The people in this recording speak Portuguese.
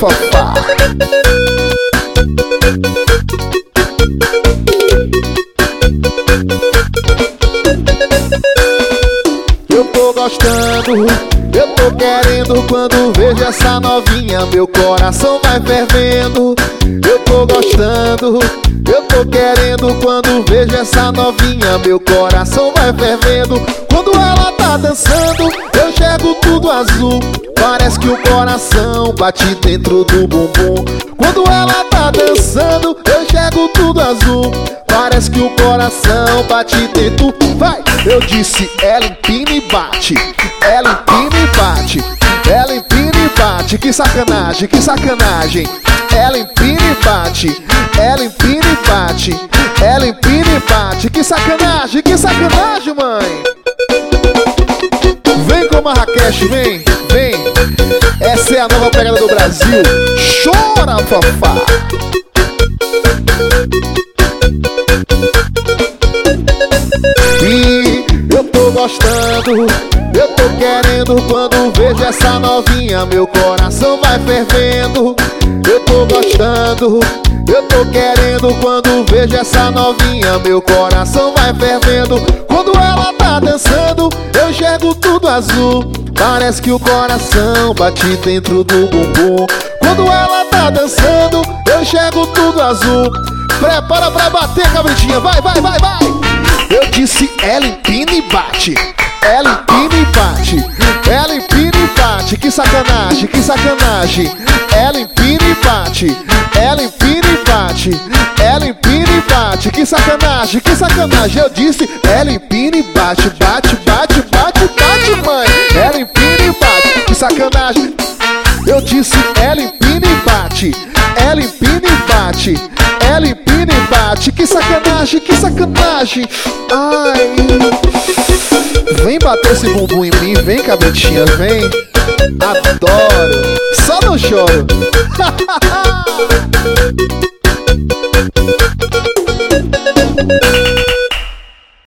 Fafá. Eu tô gostando, eu tô querendo. Quando vejo essa novinha, meu coração vai fervendo. Eu tô gostando, eu tô querendo. Quando vejo essa novinha, meu coração vai fervendo. Quando ela tá dançando, eu enxergo tudo azul. Parece que o coração bate dentro do bumbum. Quando ela tá dançando, eu enxergo tudo azul. Parece que o coração bate dentro. Vai! Eu disse, ela empina e bate. Ela empina e bate. Ela empina e bate. Que sacanagem, que sacanagem. Ela empina e bate. Ela empina e bate. Ela empina e bate. Que sacanagem, mãe. Vem com Marrakech, vem, vem. Essa é a nova pegada do Brasil. Chora, Fafá. E eu tô gostando, eu tô querendo. Quando vejo essa novinha, meu coração vai fervendo. Eu tô gostando, eu tô querendo. Quando vejo essa novinha, meu coração vai fervendo. Quando ela tá dançando, eu enxergo tudo azul. Parece que o coração bate dentro do bumbum. Quando ela tá dançando, eu enxergo tudo azul. Prepara pra bater, cabritinha, vai, vai, vai, vai. Eu disse, ela empina e bate. Ela empina e bate. Ela empina e bate. Que sacanagem, que sacanagem. Ela empina e bate. Ela empina e bate. Ela empina e bate. Que sacanagem, que sacanagem. Eu disse, ela empina e bate. Bate, bate, bate, bate, mãe. Ela empina e bate. Que sacanagem. Eu disse, ela empina e bate. Ela empina e bate. Ela empina e bate. Que sacanagem, que sacanagem. Ai. Vem bater esse bumbum em mim, vem, cabritinha, vem. Adoro. Só não choro.